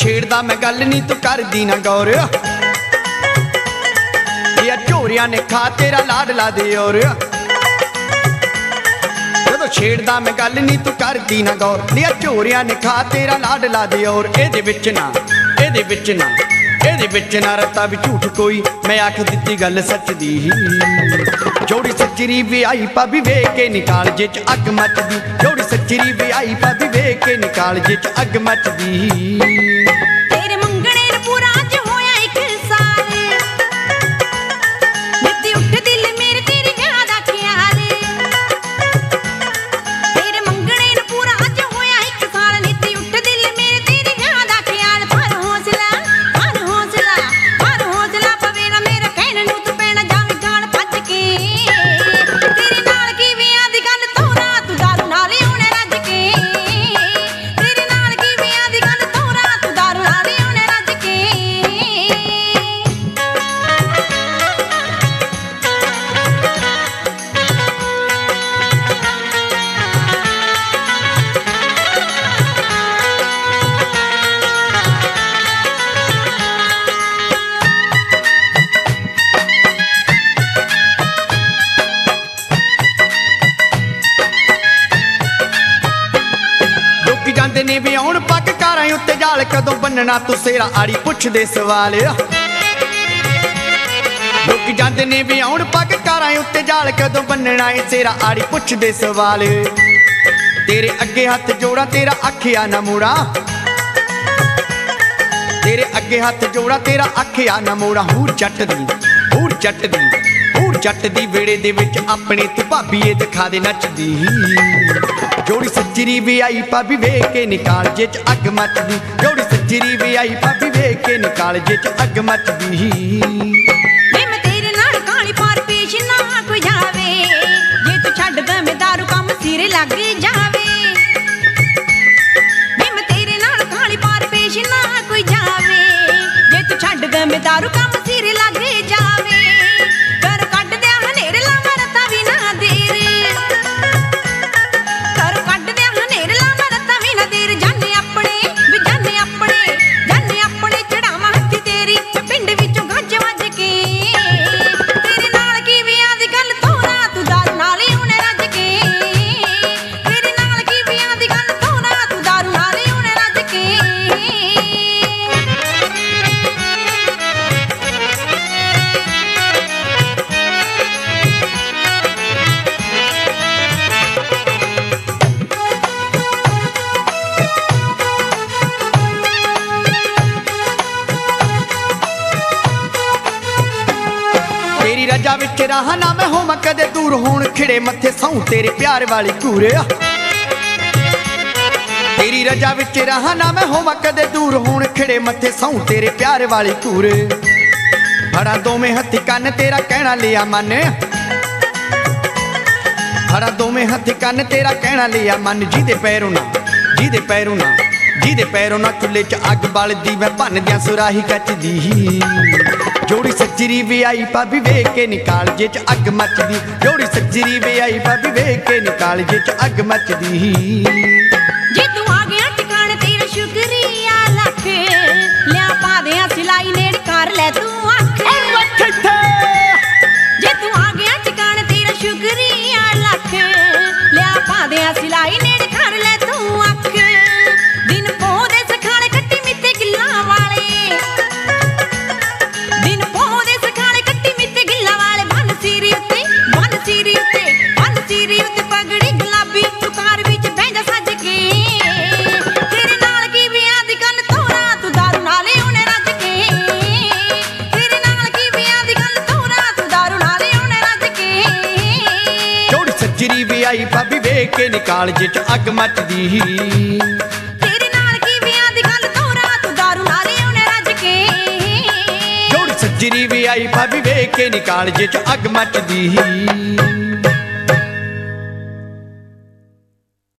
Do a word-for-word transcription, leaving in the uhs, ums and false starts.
छेड़दा मैं गल नी तू करदी ना गौर, या झोरिया ने खा तेरा लाडला दे और। जदों छेड़दा मैं गल नी तू करदी ना गौर, या झोरिया ने खा तेरा लाडला दे और। एदे विच ना एदे विच ना एदे विच ना रता भी झूठ कोई, मैं आख दित्ती गल सच दी। जोड़ी सच्चरी भी आई भाभी वेख के निकाल जिच अग मचदी, जोड़ी सच्चरी भी आई भाभी वेख के निकाल जिच अग मचदी। ने भी आउण पग कारां उत्ते जाल कदों बन्नना तू सेरा आड़ी पुछदे सवाल। लोक जांदे ने भी आउण पग कारां उत्ते जाल कदों बन्नना ए सेरा आड़ी पुछदे सवाल। तेरे अगे हथ जोड़ा तेरा आखिया ना मोड़ा, तेरे अगे हथ जोड़ा तेरा आखिया ना मोड़ा। हूर जट दी हूर जट दी हूर जट दी वेड़े दे विच अपने तू भाभी ए दिखा दे नचदी। जोड़ी सच्चरी भी आई भाभी वेख के निकाल जिच अग मचदी, जोड़ी सच्चरी भी आई भाभी वेख के निकाल जिच अग मचदी। मैं तेरे नाल काली पार पेश ना कोई जावे, जे तू छड्ड दे दारू कम सिरे लग जावे। मैं तेरे नाल काली पार पेश ना कोई जावे, जे तू छड्ड दे दारू कम सिरे लग जावे। कर कट दे हनेरे ला मरता भी ना देर, रजा विच रहा ना मैं होवां कदे दूर, होण खिड़े मथे सहूं तेरे प्यार वाली घूर। तेरी रजा विच रहा ना मैं होवां कदे दूर, होण खिड़े मथे सहूं तेरे प्यार वाली घूर। फड़ा दोवें हत्थी कन्न तेरा कहना लिया मन, फड़ा दोवें हत्थी कन्न तेरा कहना लिया मन। जिहदे पैरों ना जिहदे पैरों ना जिहदे पैरों ना चुल्हे च अग बलदी, मैं भन्न दियां सुराही कचदी। जोड़ी सच्चरी भी आई भाभी वेख के निकाल जिच अग मचदी, जोड़ी सच्चरी भी आई भाभी वेख के निकाल जिच अग मचदी। जे तू आ गया ठिकाने तेरा शुक्रिया लख, लिया पा दे सिलाई नेड़ कर ले तू अख। जे तू आ गया ठिकाने तेरा शुक्रिया लख, लिया पा दे सिलाई नेड़ कर ले तू अख। दिन पोदे सखाले कट्टी मित्ते गिल्ला वाले, दिन पोदे सखाले कट्टी मित्ते गिल्ला वाले। बन सीरी उत्ते बन सीरी उत्ते बन सीरी उत्ते पगड़ी गुलाबी, तू कार विच बैठ जा सज के। तेरे नाल की विआह दी गल तोरा, तू दारू नाले उन्हें रज के। तेरे नाल की विआह दी गल तोरा, तू दारू नाले उन्हें रज के। जोड़ी सच्चरी भी आई भाभी वेख के निकाल जिच अग मचदी। सच्चरी भी आई भाभी वेख के निकाल जिच अग मचदी।